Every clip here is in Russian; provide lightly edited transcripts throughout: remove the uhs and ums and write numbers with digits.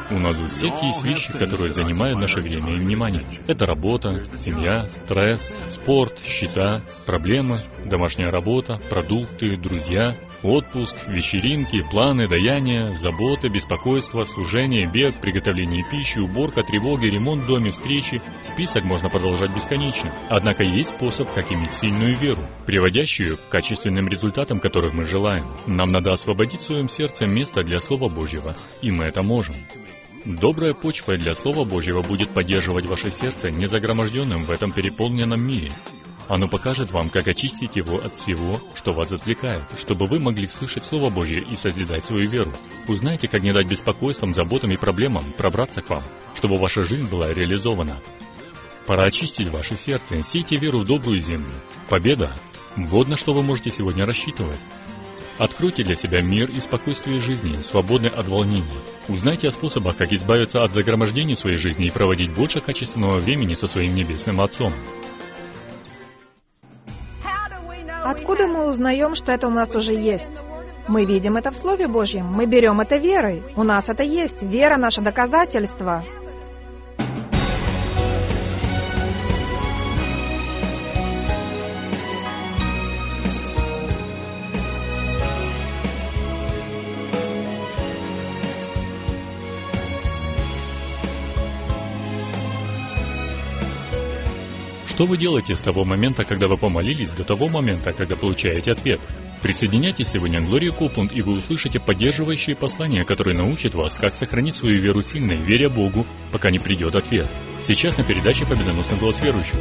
У нас у всех есть вещи, которые занимают наше время и внимание. Это работа, семья, стресс, спорт, счета, проблемы, домашняя работа, продукты, друзья, отпуск, вечеринки, планы, даяния, забота, беспокойство, служение, бег, приготовление пищи, уборка, тревоги, ремонт в доме, встречи. Список можно продолжать бесконечно. Однако есть способ, как иметь сильную веру, приводящую к качественным результатам, которых мы желаем. Нам надо освободить в своем сердце место для Слова Божьего, и мы это можем. Добрая почва для Слова Божьего будет поддерживать ваше сердце незагроможденным в этом переполненном мире. Оно покажет вам, как очистить его от всего, что вас отвлекает, чтобы вы могли слышать Слово Божье и созидать свою веру. Узнайте, как не дать беспокойствам, заботам и проблемам пробраться к вам, чтобы ваша жизнь была реализована. Пора очистить ваше сердце, сейте веру в добрую землю. Победа! Вот на что вы можете сегодня рассчитывать. Откройте для себя мир и спокойствие жизни, свободны от волнений. Узнайте о способах, как избавиться от загромождений в своей жизни и проводить больше качественного времени со своим Небесным Отцом. Откуда мы узнаем, что это у нас уже есть? Мы видим это в Слове Божьем, мы берем это верой. У нас это есть. Вера — наше доказательство. Что вы делаете с того момента, когда вы помолились, до того момента, когда получаете ответ? Присоединяйтесь сегодня к Глории Копланд, и вы услышите поддерживающие послания, которые научат вас, как сохранить свою веру сильной, веря Богу, пока не придет ответ. Сейчас на передаче «Победоносный голос верующего».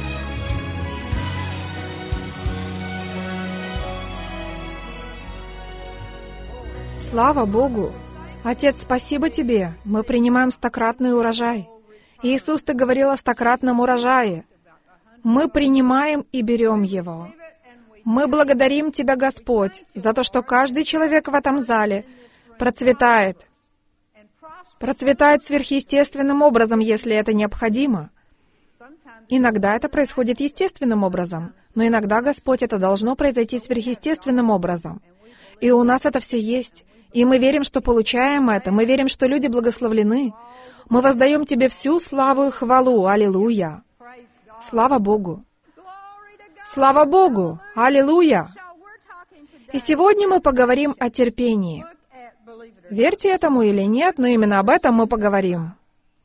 Слава Богу! Отец, спасибо Тебе. Мы принимаем стократный урожай. Иисус, Ты говорил о стократном урожае. Мы принимаем и берем его. Мы благодарим Тебя, Господь, за то, что каждый человек в этом зале процветает. Процветает сверхъестественным образом, если это необходимо. Иногда это происходит естественным образом, но иногда, Господь, это должно произойти сверхъестественным образом. И у нас это все есть. И мы верим, что получаем это. Мы верим, что люди благословлены. Мы воздаем Тебе всю славу и хвалу. Аллилуйя! Слава Богу! Слава Богу! Аллилуйя! И сегодня мы поговорим о терпении. Верьте этому или нет, но именно об этом мы поговорим.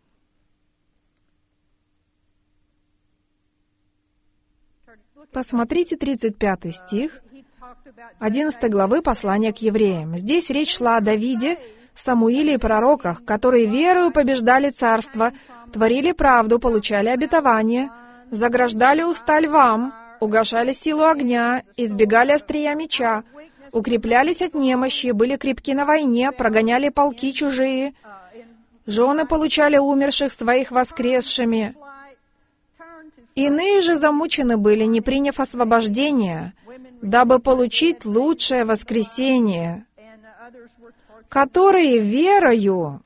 Посмотрите 35 стих 11 главы послания к евреям. Здесь речь шла о Давиде, Самуиле и пророках, которые верою побеждали царство, творили правду, получали обетование, заграждали уста львам, угашали силу огня, избегали острия меча, укреплялись от немощи, были крепки на войне, прогоняли полки чужие, жены получали умерших своих воскресшими. Иные же замучены были, не приняв освобождения, дабы получить лучшее воскресение, которые верою,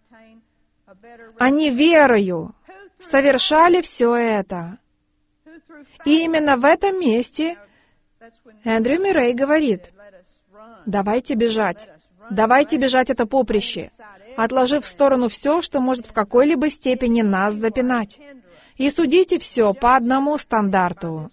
они верою совершали все это. И именно в этом месте Эндрю Мюррей говорит: давайте бежать это поприще, отложив в сторону все, что может в какой-либо степени нас запинать. И судите все по одному стандарту.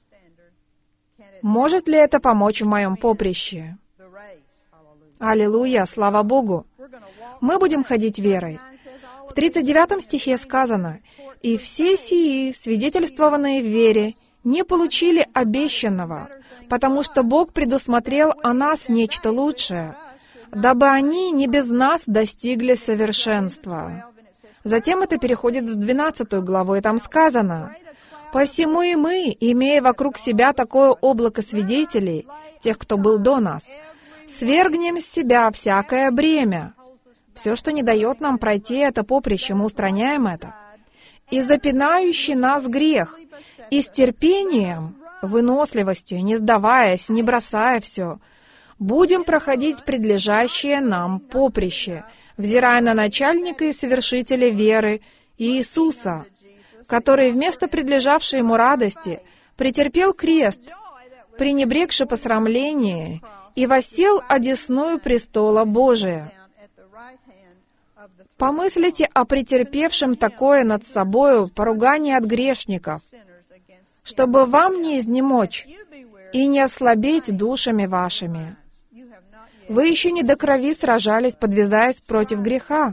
Может ли это помочь в моем поприще? Аллилуйя, слава Богу! Мы будем ходить верой. В 39 стихе сказано: «И все сии, свидетельствованные в вере, не получили обещанного, потому что Бог предусмотрел о нас нечто лучшее, дабы они не без нас достигли совершенства». Затем это переходит в 12 главу, и там сказано: «Посему и мы, имея вокруг себя такое облако свидетелей, тех, кто был до нас, свергнем с себя всякое бремя». Все, что не дает нам пройти это поприще, мы устраняем это. «И запинающий нас грех, и с терпением, выносливостью, не сдаваясь, не бросая все, будем проходить предлежащее нам поприще, взирая на начальника и совершителя веры Иисуса, который вместо предлежавшей ему радости претерпел крест, пренебрегши посрамление, и воссел одесную престола Божия». Помыслите о претерпевшем такое над собою поругание от грешников, чтобы вам не изнемочь и не ослабеть душами вашими. Вы еще не до крови сражались, подвязаясь против греха.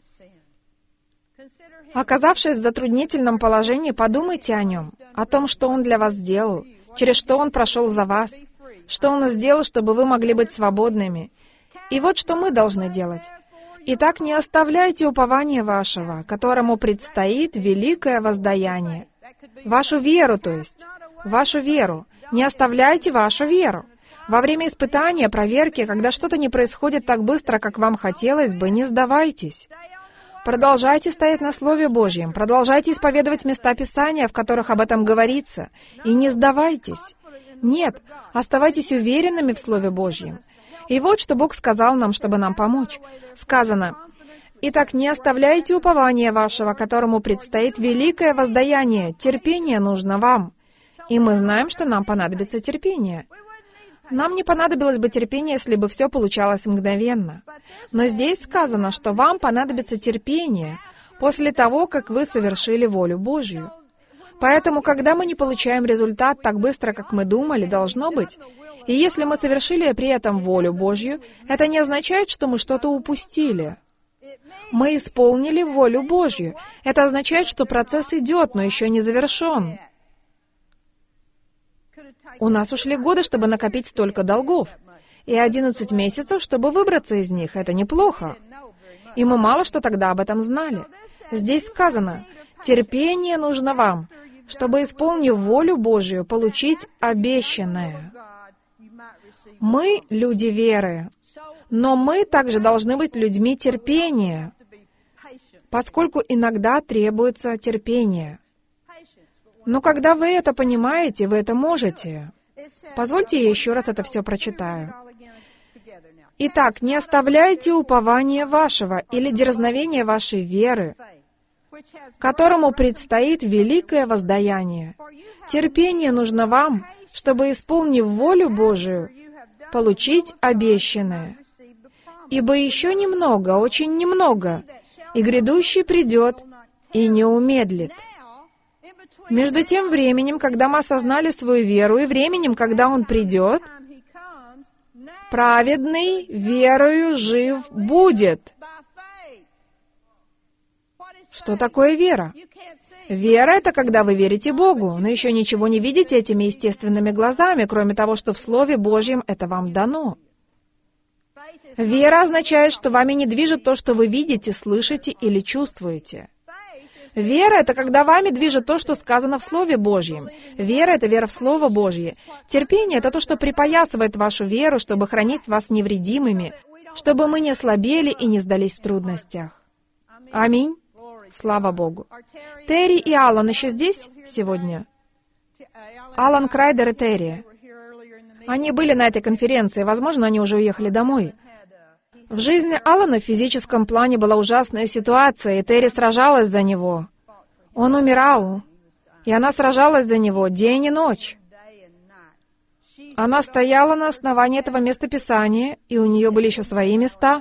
Оказавшись в затруднительном положении, подумайте о нем, о том, что Он для вас сделал, через что Он прошел за вас, что Он сделал, чтобы вы могли быть свободными. И вот что мы должны делать. Итак, не оставляйте упования вашего, которому предстоит великое воздаяние. Вашу веру, то есть. Вашу веру. Не оставляйте вашу веру. Во время испытания, проверки, когда что-то не происходит так быстро, как вам хотелось бы, не сдавайтесь. Продолжайте стоять на Слове Божьем, продолжайте исповедовать места Писания, в которых об этом говорится, и не сдавайтесь. Нет, оставайтесь уверенными в Слове Божьем. И вот что Бог сказал нам, чтобы нам помочь. Сказано: «Итак, не оставляйте упования вашего, которому предстоит великое воздаяние, терпение нужно вам». И мы знаем, что нам понадобится терпение. Нам не понадобилось бы терпение, если бы все получалось мгновенно. Но здесь сказано, что вам понадобится терпение после того, как вы совершили волю Божью. Поэтому, когда мы не получаем результат так быстро, как мы думали, должно быть, и если мы совершили при этом волю Божью, это не означает, что мы что-то упустили. Мы исполнили волю Божью. Это означает, что процесс идет, но еще не завершен. У нас ушли годы, чтобы накопить столько долгов, и 11 месяцев, чтобы выбраться из них. Это неплохо. И мы мало что тогда об этом знали. Здесь сказано: терпение нужно вам, чтобы, исполнив волю Божию, получить обещанное. Мы — люди веры, но мы также должны быть людьми терпения, поскольку иногда требуется терпение. Но когда вы это понимаете, вы это можете. Позвольте я еще раз это все прочитаю. «Итак, не оставляйте упования вашего или дерзновения вашей веры, которому предстоит великое воздаяние. Терпение нужно вам, чтобы, исполнив волю Божию, получить обещанное. Ибо еще немного, очень немного, и грядущий придет и не умедлит». Между тем временем, когда мы осознали свою веру, и временем, когда Он придет, праведный верою жив будет. Что такое вера? Вера — это когда вы верите Богу, но еще ничего не видите этими естественными глазами, кроме того, что в Слове Божьем это вам дано. Вера означает, что вами не движет то, что вы видите, слышите или чувствуете. Вера — это когда вами движет то, что сказано в Слове Божьем. Вера — это вера в Слово Божье. Терпение — это то, что припоясывает вашу веру, чтобы хранить вас невредимыми, чтобы мы не ослабели и не сдались в трудностях. Аминь. Слава Богу. Терри и Алан еще здесь сегодня? Алан Крайдер и Терри. Они были на этой конференции, возможно, они уже уехали домой. В жизни Алана в физическом плане была ужасная ситуация, и Терри сражалась за него. Он умирал, и она сражалась за него день и ночь. Она стояла на основании этого места Писания, и у нее были еще свои места.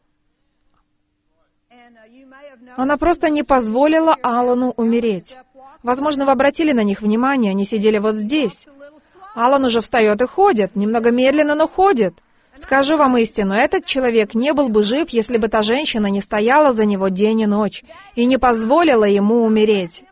Она просто не позволила Алану умереть. Возможно, вы обратили на них внимание, они сидели вот здесь. Алан уже встает и ходит, немного медленно, но ходит. Скажу вам истину, этот человек не был бы жив, если бы та женщина не стояла за него день и ночь и не позволила ему умереть.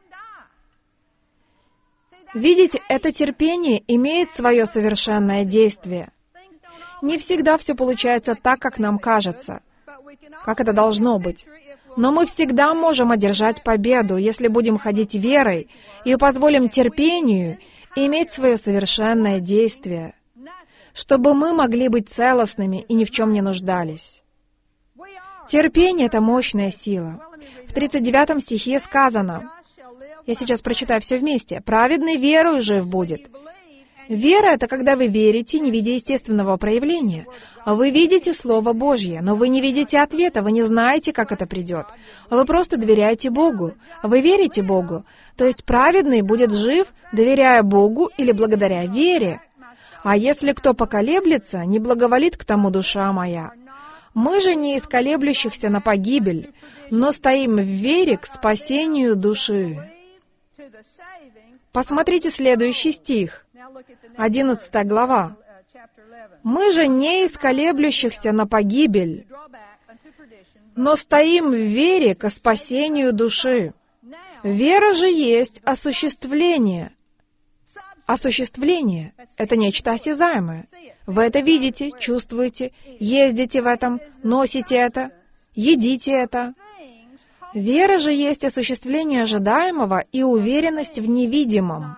Видите, это терпение имеет свое совершенное действие. Не всегда все получается так, как нам кажется, как это должно быть. Но мы всегда можем одержать победу, если будем ходить верой и позволим терпению иметь свое совершенное действие, чтобы мы могли быть целостными и ни в чем не нуждались. Терпение — это мощная сила. В 39 стихе сказано, я сейчас прочитаю все вместе, «Праведный верою жив будет». Вера — это когда вы верите, не видя естественного проявления. Вы видите Слово Божье, но вы не видите ответа, вы не знаете, как это придет. Вы просто доверяете Богу. Вы верите Богу. То есть праведный будет жив, доверяя Богу или благодаря вере. А если кто поколеблется, не благоволит к тому душа моя. Мы же не из колеблющихся на погибель, но стоим в вере к спасению души. Посмотрите следующий стих, 11 глава. Мы же не из колеблющихся на погибель, но стоим в вере ко спасению души. Вера же есть осуществление. Осуществление — это нечто осязаемое. Вы это видите, чувствуете, ездите в этом, носите это, едите это. Вера же есть осуществление ожидаемого и уверенность в невидимом.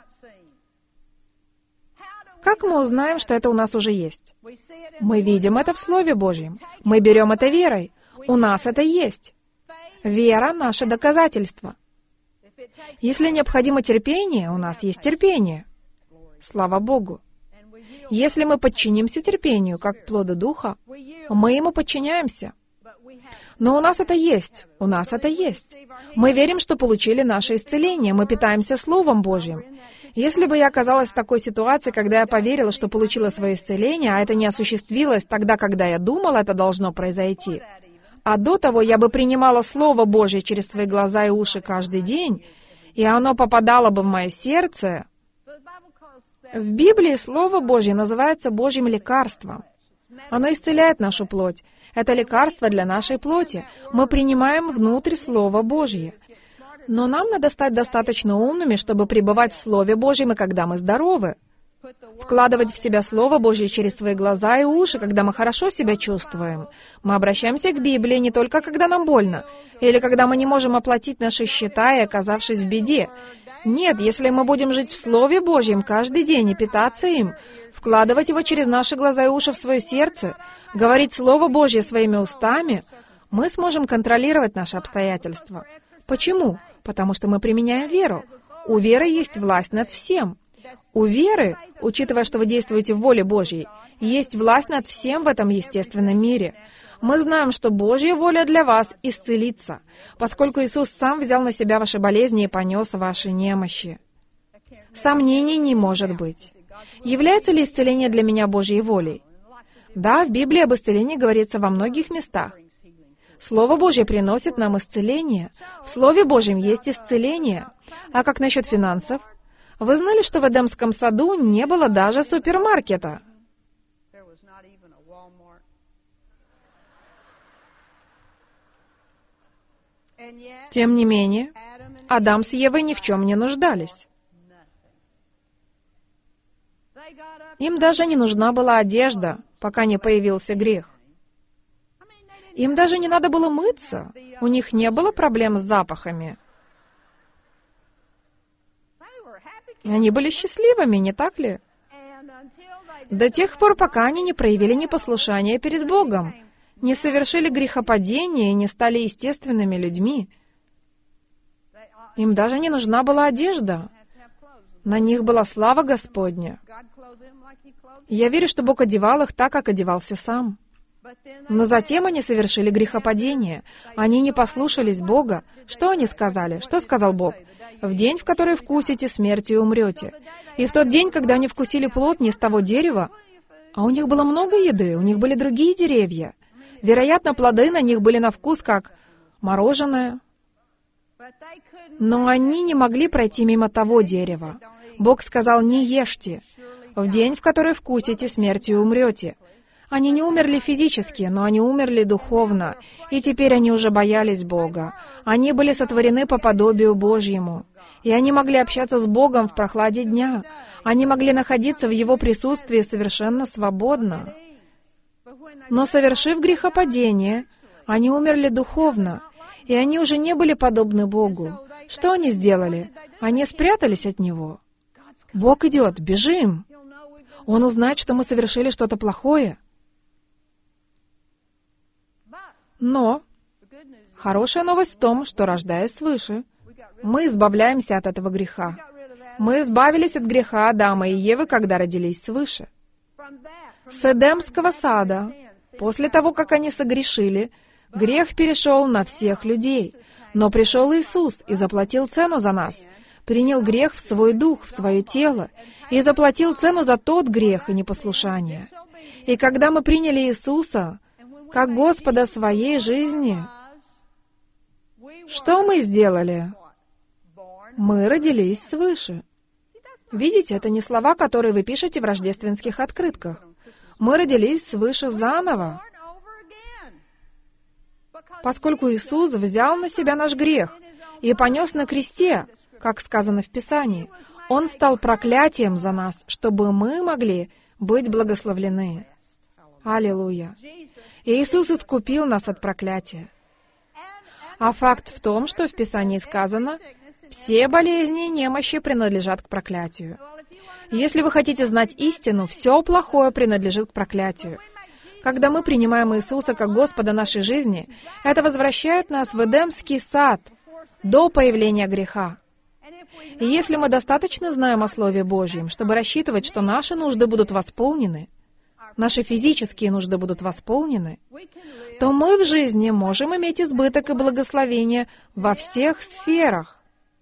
Как мы узнаем, что это у нас уже есть? Мы видим это в Слове Божьем. Мы берем это верой. У нас это есть. Вера — наше доказательство. Если необходимо терпение, у нас есть терпение. Слава Богу. Если мы подчинимся терпению, как плоду Духа, мы ему подчиняемся. Но у нас это есть. У нас это есть. Мы верим, что получили наше исцеление. Мы питаемся Словом Божьим. Если бы я оказалась в такой ситуации, когда я поверила, что получила свое исцеление, а это не осуществилось тогда, когда я думала, это должно произойти, а до того я бы принимала Слово Божье через свои глаза и уши каждый день, и оно попадало бы в мое сердце. В Библии Слово Божье называется Божьим лекарством. Оно исцеляет нашу плоть. Это лекарство для нашей плоти. Мы принимаем внутрь Слово Божье. Но нам надо стать достаточно умными, чтобы пребывать в Слове Божьем, и когда мы здоровы. Вкладывать в себя Слово Божье через свои глаза и уши, когда мы хорошо себя чувствуем. Мы обращаемся к Библии не только когда нам больно, или когда мы не можем оплатить наши счета и оказавшись в беде. Нет, если мы будем жить в Слове Божьем каждый день и питаться им, вкладывать его через наши глаза и уши в свое сердце, говорить Слово Божье своими устами, мы сможем контролировать наши обстоятельства. Почему? Потому что мы применяем веру. У веры есть власть над всем. У веры, учитывая, что вы действуете в воле Божьей, есть власть над всем в этом естественном мире. Мы знаем, что Божья воля для вас — исцелиться, поскольку Иисус сам взял на себя ваши болезни и понес ваши немощи. Сомнений не может быть. Является ли исцеление для меня Божьей волей? Да, в Библии об исцелении говорится во многих местах. Слово Божье приносит нам исцеление. В Слове Божьем есть исцеление. А как насчет финансов? Вы знали, что в Эдемском саду не было даже супермаркета? Тем не менее, Адам с Евой ни в чем не нуждались. Им даже не нужна была одежда, пока не появился грех. Им даже не надо было мыться. У них не было проблем с запахами. Они были счастливыми, не так ли? До тех пор, пока они не проявили непослушание перед Богом, не совершили грехопадения и не стали естественными людьми. Им даже не нужна была одежда. На них была слава Господня. Я верю, что Бог одевал их так, как одевался сам. Но затем они совершили грехопадение. Они не послушались Бога. Что они сказали? Что сказал Бог? «В день, в который вкусите, смертью умрете». И в тот день, когда они вкусили плод не с того дерева, а у них было много еды, у них были другие деревья. Вероятно, плоды на них были на вкус как мороженое. Но они не могли пройти мимо того дерева. Бог сказал: «Не ешьте. В день, в который вкусите, смертью умрете». Они не умерли физически, но они умерли духовно, и теперь они уже боялись Бога. Они были сотворены по подобию Божьему, и они могли общаться с Богом в прохладе дня. Они могли находиться в Его присутствии совершенно свободно. Но, совершив грехопадение, они умерли духовно, и они уже не были подобны Богу. Что они сделали? Они спрятались от Него. Бог идет, бежим. Он узнает, что мы совершили что-то плохое. Но хорошая новость в том, что, рождаясь свыше, мы избавляемся от этого греха. Мы избавились от греха Адама и Евы, когда родились свыше. С Эдемского сада, после того, как они согрешили, грех перешел на всех людей. Но пришел Иисус и заплатил цену за нас, принял грех в свой дух, в свое тело, и заплатил цену за тот грех и непослушание. И когда мы приняли Иисуса, как Господа своей жизни, что мы сделали? Мы родились свыше. Видите, это не слова, которые вы пишете в рождественских открытках. Мы родились свыше заново, поскольку Иисус взял на себя наш грех и понес на кресте, как сказано в Писании. Он стал проклятием за нас, чтобы мы могли быть благословлены. Аллилуйя! Иисус искупил нас от проклятия. А факт в том, что в Писании сказано, все болезни и немощи принадлежат к проклятию. Если вы хотите знать истину, все плохое принадлежит к проклятию. Когда мы принимаем Иисуса как Господа нашей жизни, это возвращает нас в Эдемский сад до появления греха. И если мы достаточно знаем о Слове Божьем, чтобы рассчитывать, что наши нужды будут восполнены, наши физические нужды будут восполнены, то мы в жизни можем иметь избыток и благословение во всех сферах.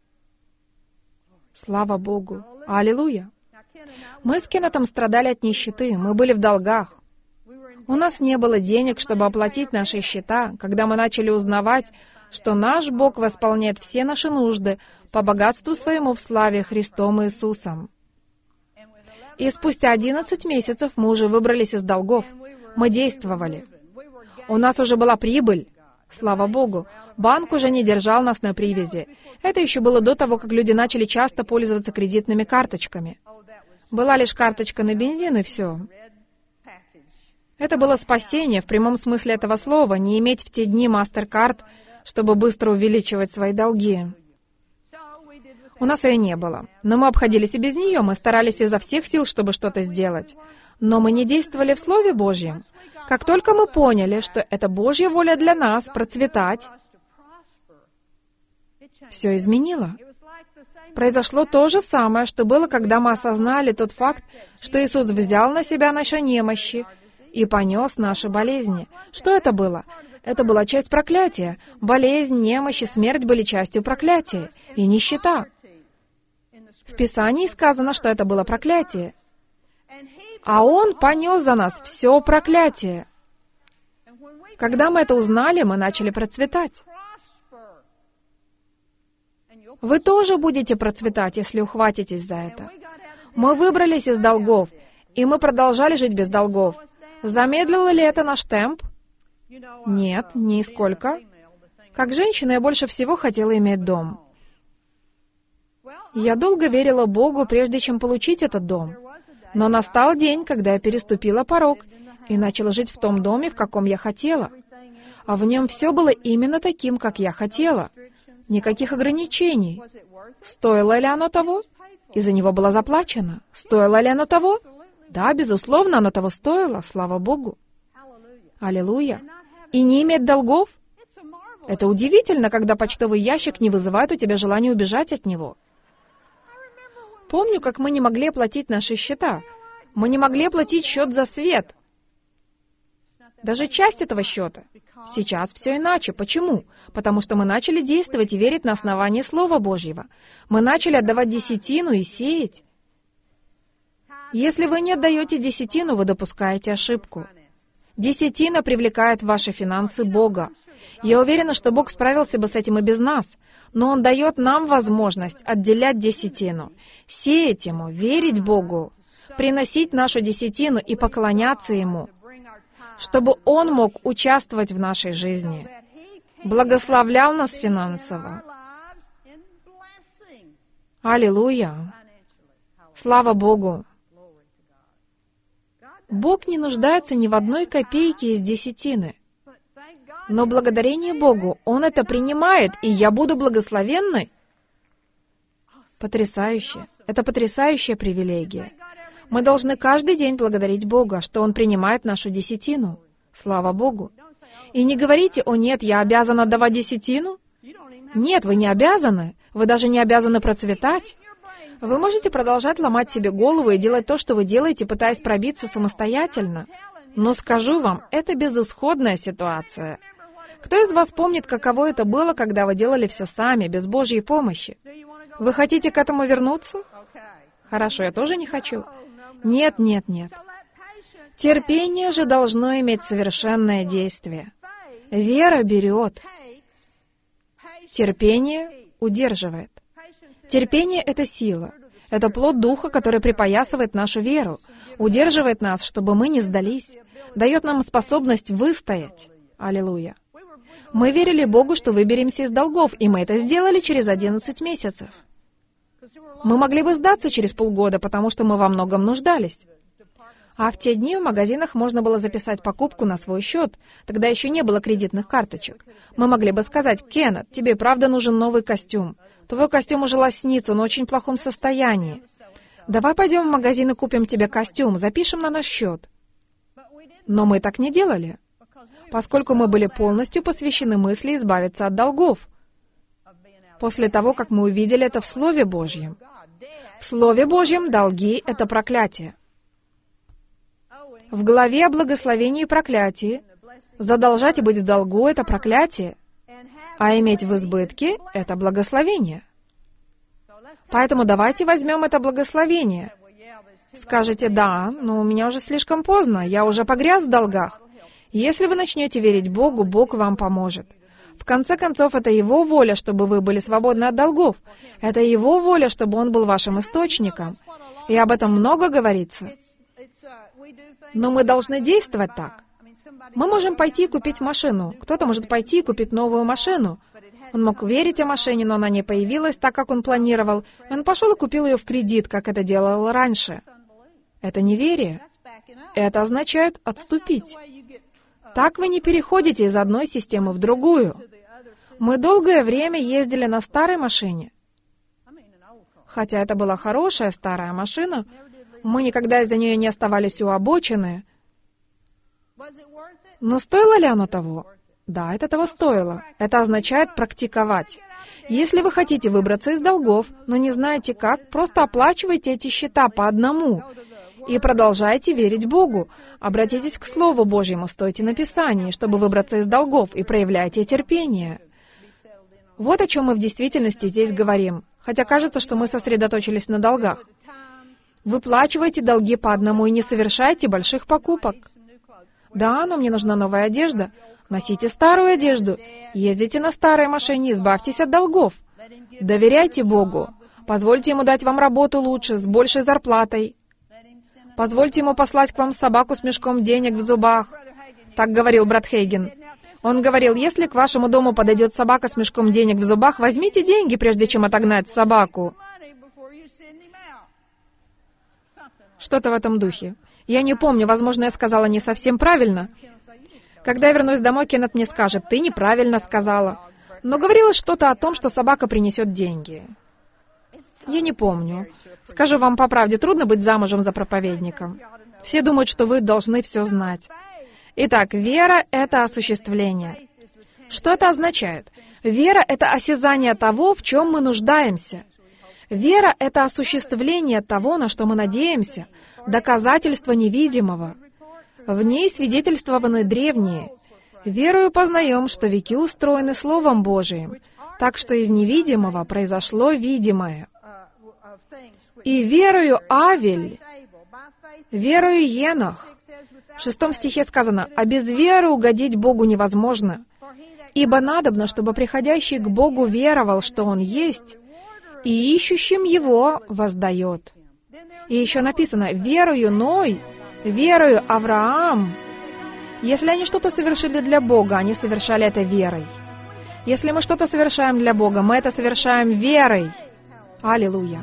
Слава Богу! Аллилуйя! Мы с Кеннетом страдали от нищеты, мы были в долгах. У нас не было денег, чтобы оплатить наши счета, когда мы начали узнавать, что наш Бог восполняет все наши нужды по богатству своему в славе Христом Иисусом. И спустя 11 месяцев мы уже выбрались из долгов. Мы действовали. У нас уже была прибыль. Слава Богу. Банк уже не держал нас на привязи. Это еще было до того, как люди начали часто пользоваться кредитными карточками. Была лишь карточка на бензин, и все. Это было спасение в прямом смысле этого слова, не иметь в те дни MasterCard, чтобы быстро увеличивать свои долги. У нас ее не было. Но мы обходились и без нее, мы старались изо всех сил, чтобы что-то сделать. Но мы не действовали в Слове Божьем. Как только мы поняли, что это Божья воля для нас процветать, все изменило. Произошло то же самое, что было, когда мы осознали тот факт, что Иисус взял на себя наши немощи и понес наши болезни. Что это было? Это была часть проклятия. Болезнь, немощь и смерть были частью проклятия. И нищета. В Писании сказано, что это было проклятие. А Он понес за нас все проклятие. Когда мы это узнали, мы начали процветать. Вы тоже будете процветать, если ухватитесь за это. Мы выбрались из долгов, и мы продолжали жить без долгов. Замедлило ли это наш темп? Нет, нисколько. Как женщина, я больше всего хотела иметь дом. Я долго верила Богу, прежде чем получить этот дом. Но настал день, когда я переступила порог и начала жить в том доме, в каком я хотела. А в нем все было именно таким, как я хотела. Никаких ограничений. Стоило ли оно того? И за него было заплачено. Стоило ли оно того? Да, безусловно, оно того стоило, слава Богу. Аллилуйя. И не иметь долгов? Это удивительно, когда почтовый ящик не вызывает у тебя желания убежать от него. Помню, как мы не могли оплатить наши счета. Мы не могли оплатить счет за свет. Даже часть этого счета. Сейчас все иначе. Почему? Потому что мы начали действовать и верить на основании Слова Божьего. Мы начали отдавать десятину и сеять. Если вы не отдаете десятину, вы допускаете ошибку. Десятина привлекает в ваши финансы Бога. Я уверена, что Бог справился бы с этим и без нас, но Он дает нам возможность отделять десятину, сеять Ему, верить Богу, приносить нашу десятину и поклоняться Ему, чтобы Он мог участвовать в нашей жизни, благословлял нас финансово. Аллилуйя! Слава Богу! Бог не нуждается ни в одной копейке из десятины. Но благодарение Богу Он это принимает, и я буду благословенной. Потрясающе! Это потрясающая привилегия. Мы должны каждый день благодарить Бога, что Он принимает нашу десятину. Слава Богу! И не говорите: «О нет, я обязан отдавать десятину». Нет, вы не обязаны. Вы даже не обязаны процветать. Вы можете продолжать ломать себе голову и делать то, что вы делаете, пытаясь пробиться самостоятельно. Но скажу вам, это безысходная ситуация. Кто из вас помнит, каково это было, когда вы делали все сами, без Божьей помощи? Вы хотите к этому вернуться? Хорошо, я тоже не хочу. Нет, нет, нет. Терпение же должно иметь совершенное действие. Вера берет. Терпение удерживает. Терпение — это сила. Это плод Духа, который припоясывает нашу веру, удерживает нас, чтобы мы не сдались, дает нам способность выстоять. Аллилуйя. Мы верили Богу, что выберемся из долгов, и мы это сделали через 11 месяцев. Мы могли бы сдаться через полгода, потому что мы во многом нуждались. А в те дни в магазинах можно было записать покупку на свой счет. Тогда еще не было кредитных карточек. Мы могли бы сказать: «Кеннет, тебе правда нужен новый костюм. Твой костюм уже лоснится, он в очень плохом состоянии. Давай пойдем в магазин и купим тебе костюм, запишем на наш счет». Но мы так не делали, поскольку мы были полностью посвящены мысли избавиться от долгов. После того, как мы увидели это в Слове Божьем. В Слове Божьем долги — это проклятие. В главе о благословении и проклятии задолжать и быть в долгу — это проклятие, а иметь в избытке — это благословение. Поэтому давайте возьмем это благословение. Скажете: «Да, но у меня уже слишком поздно, я уже погряз в долгах». Если вы начнете верить Богу, Бог вам поможет. В конце концов, это Его воля, чтобы вы были свободны от долгов. Это Его воля, чтобы Он был вашим источником. И об этом много говорится. Но мы должны действовать так. Мы можем пойти и купить машину. Кто-то может пойти и купить новую машину. Он мог верить о машине, но она не появилась так, как он планировал. И он пошел и купил ее в кредит, как это делал раньше. Это неверие. Это означает отступить. Так вы не переходите из одной системы в другую. Мы долгое время ездили на старой машине. Хотя это была хорошая старая машина, мы никогда из-за нее не оставались у обочины. Но стоило ли оно того? Да, это того стоило. Это означает практиковать. Если вы хотите выбраться из долгов, но не знаете как, просто оплачивайте эти счета по одному. И продолжайте верить Богу. Обратитесь к Слову Божьему, стойте на Писании, чтобы выбраться из долгов, и проявляйте терпение. Вот о чем мы в действительности здесь говорим. Хотя кажется, что мы сосредоточились на долгах. Выплачивайте долги по одному и не совершайте больших покупок. Да, но мне нужна новая одежда. Носите старую одежду. Ездите на старой машине, избавьтесь от долгов. Доверяйте Богу. Позвольте Ему дать вам работу лучше, с большей зарплатой. Позвольте Ему послать к вам собаку с мешком денег в зубах. Так говорил брат Хейген. Он говорил: если к вашему дому подойдет собака с мешком денег в зубах, возьмите деньги, прежде чем отогнать собаку. Что-то в этом духе. Я не помню, возможно, я сказала не совсем правильно. Когда я вернусь домой, Кеннет мне скажет: «Ты неправильно сказала». Но говорилось что-то о том, что собака принесет деньги. Я не помню. Скажу вам по правде, трудно быть замужем за проповедником. Все думают, что вы должны все знать. Итак, вера — это осуществление. Что это означает? Вера — это осязание того, в чем мы нуждаемся. Вера — это осуществление того, на что мы надеемся, доказательство невидимого. В ней свидетельствованы древние. Верою познаем, что веки устроены Словом Божиим, так что из невидимого произошло видимое. И верою Авель, верою Енох. В 6 стихе сказано: «А без веры угодить Богу невозможно, ибо надобно, чтобы приходящий к Богу веровал, что Он есть, и ищущим Его воздает». И еще написано: «Верою Ной, верою Авраам». Если они что-то совершили для Бога, они совершали это верой. Если мы что-то совершаем для Бога, мы это совершаем верой. Аллилуйя.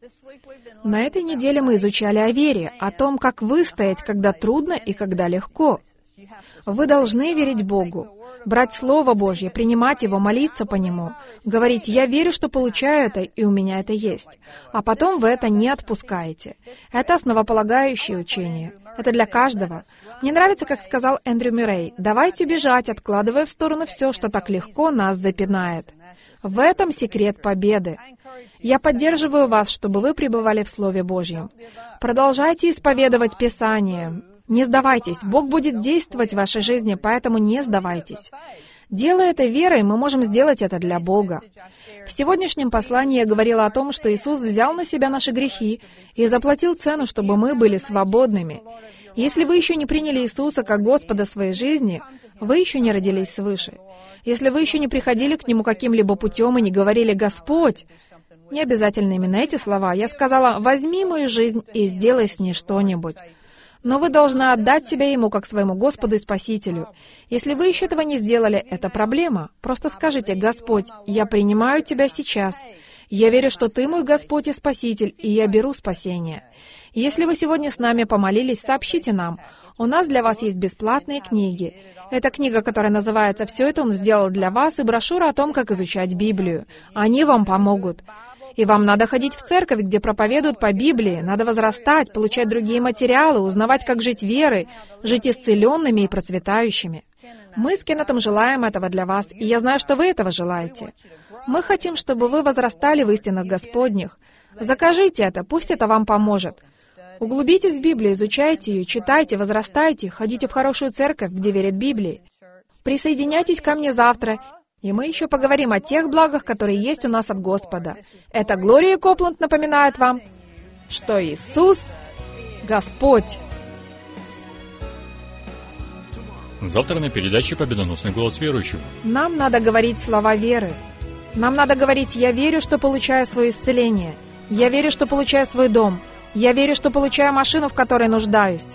На этой неделе мы изучали о вере, о том, как выстоять, когда трудно и когда легко. Вы должны верить Богу, брать Слово Божье, принимать его, молиться по нему, говорить: «Я верю, что получаю это, и у меня это есть». А потом вы это не отпускаете. Это основополагающее учение. Это для каждого. Мне нравится, как сказал Эндрю Мюррей: «Давайте бежать, откладывая в сторону все, что так легко нас запинает». В этом секрет победы. Я поддерживаю вас, чтобы вы пребывали в Слове Божьем. Продолжайте исповедовать Писание. Не сдавайтесь. Бог будет действовать в вашей жизни, поэтому не сдавайтесь. Делая это верой, мы можем сделать это для Бога. В сегодняшнем послании я говорила о том, что Иисус взял на себя наши грехи и заплатил цену, чтобы мы были свободными. Если вы еще не приняли Иисуса как Господа своей жизни, вы еще не родились свыше. Если вы еще не приходили к Нему каким-либо путем и не говорили: «Господь», не обязательно именно эти слова, я сказала: «Возьми мою жизнь и сделай с ней что-нибудь». Но вы должны отдать себя Ему как своему Господу и Спасителю. Если вы еще этого не сделали, это проблема. Просто скажите: «Господь, я принимаю Тебя сейчас. Я верю, что Ты мой Господь и Спаситель, и я беру спасение». Если вы сегодня с нами помолились, сообщите нам. У нас для вас есть бесплатные книги. Это книга, которая называется «Все это Он сделал для вас», и брошюра о том, как изучать Библию. Они вам помогут. И вам надо ходить в церковь, где проповедуют по Библии, надо возрастать, получать другие материалы, узнавать, как жить верой, жить исцеленными и процветающими. Мы с Кеннетом желаем этого для вас, и я знаю, что вы этого желаете. Мы хотим, чтобы вы возрастали в истинах Господних. Закажите это, пусть это вам поможет. Углубитесь в Библию, изучайте ее, читайте, возрастайте, ходите в хорошую церковь, где верят Библии. Присоединяйтесь ко мне завтра, и мы еще поговорим о тех благах, которые есть у нас от Господа. Это Глория Копланд напоминает вам, что Иисус — Господь. Завтра на передаче «Победоносный голос верующего». Нам надо говорить слова веры. Нам надо говорить: «Я верю, что получаю свое исцеление. Я верю, что получаю свой дом. Я верю, что получаю машину, в которой нуждаюсь.